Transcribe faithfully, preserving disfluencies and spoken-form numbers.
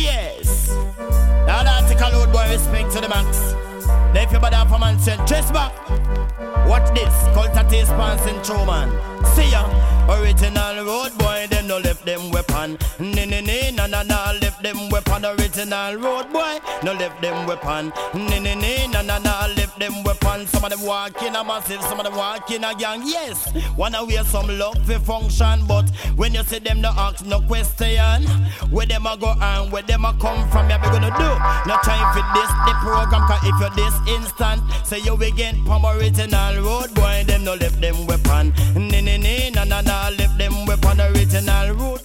Yes. Now that take a load boy respect to the max. Then if you bother for man said, dress back. Watch this, culture taste pants in true man. See ya, original road boy, them no left them weapon. Nee nee nee, na na na, left them weapon. Original road boy, no left them weapon. Nee nee nee, na na na, left them weapon. Some of them walk in a massive, some of them walk in a gang. Yes, wanna wear some love for function, but when you see them, no ask no question. Where them a go and where them a come from, you be gonna do. Not trying for this the program, cause if you're this instant, say you will get from original road boy, them no left them weapon. Nee nee nee, na na na, left them weapon. Original road